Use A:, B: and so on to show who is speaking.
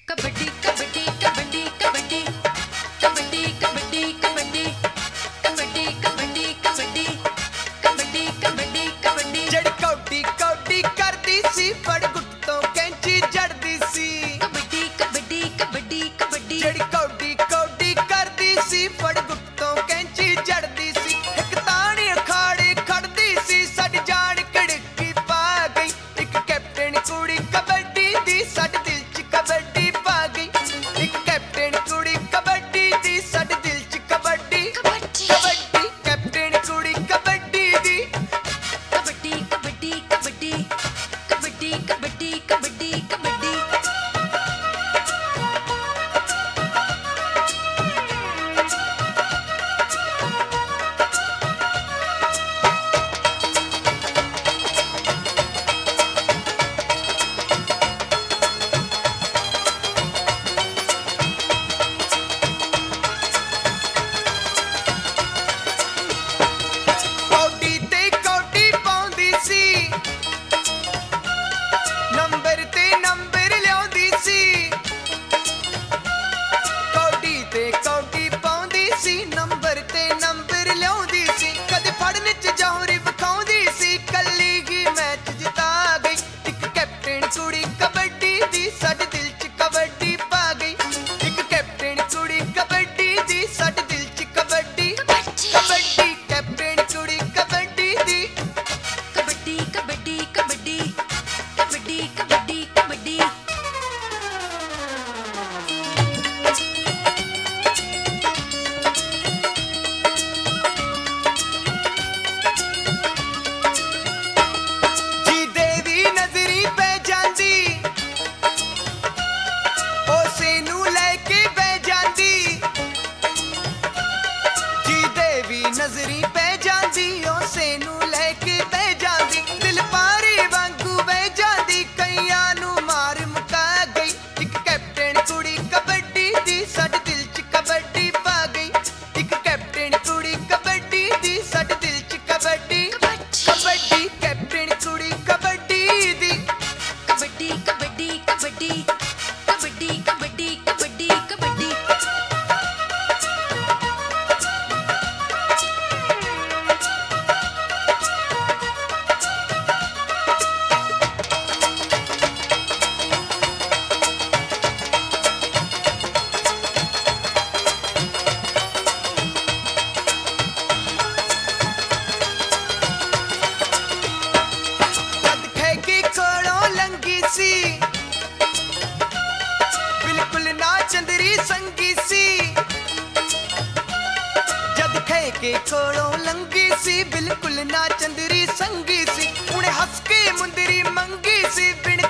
A: कबड्डी कबड्डी कबड्डी कबड्डी कबड्डी कबड्डी कबड्डी कबड्डी कबड्डी कबड्डी कबड्डी कबड्डी कबड्डी
B: जड़ कौडी कौडी करदी सी फड़ गुट्टों कैंची जड़दी सी
A: कबड्डी कबड्डी कबड्डी कबड्डी
B: जड़ कौडी कौडी करदी सी फड़ गुट्टों कैंची जड़दी सी एक ताणी अखाड़े खड़दी सी साडी जान कड़की पा गई एक कैप्टन कुड़ी कबड्डी दी साडे दिल च कबड्डी पा गई एक कैप्टन कुड़ी कबड्डी दी साडे दिल च कबड्डी कबड्डी कैप्टन कुड़ी कबड्डी दी
A: कबड्डी कबड्डी कबड्डी कबड्डी कबड्डी कबड्डी कबड्डी
B: कौडी ते कौडी पाउंदी सी नंबर ते नंबर लियाउंदी सी कौडी ते कौडी पाउंदी सी नंबर ते नंबर लियाउंदी सी कदे फड़ने च जौहरी विखाउंदी सी कल्ली ही मैच जिता गई एक कैप्टन कुड़ी कबड्डी दी साडे दिल च कबड्डी पा गई एक कैप्टन कुड़ी कबड्डी दी साडे दिल च कबड्डी कबड्डी कैप्टन कुड़ी कबड्डी दी
A: कबड्डी कबड्डी कबड्डी कबड्डी कबड्डी कबड्डी
B: जी देवी नजरी पे जांदी उसे नू लेके बह जांदी जी देवी नजरी पे जांदी उसे नू लेके बह जांदी दिल पारी वांगू बह जांदी कईयां नू मार मुका गई एक कैप्टन कुड़ी कबड्डी दी साडे दिल च कबड्डी पा गई एक कैप्टन कुड़ी कबड्डी दी साडे दिल च कबड्डी कबड्डी कैप्टन कुड़ी कबड्डी दी
A: कबड्डी कबड्डी कबड्डी कबड्डी कबड्डी कबड्डी कबड्डी
B: जद खेगी कोलों लंगी सी बिल्कुल ना चंदरी संगी सी जद खेगे कोलों लंगी सी बिल्कुल ना चंदरी संगी सी उन्हें हंस के मुंदरी मंगी सी बिन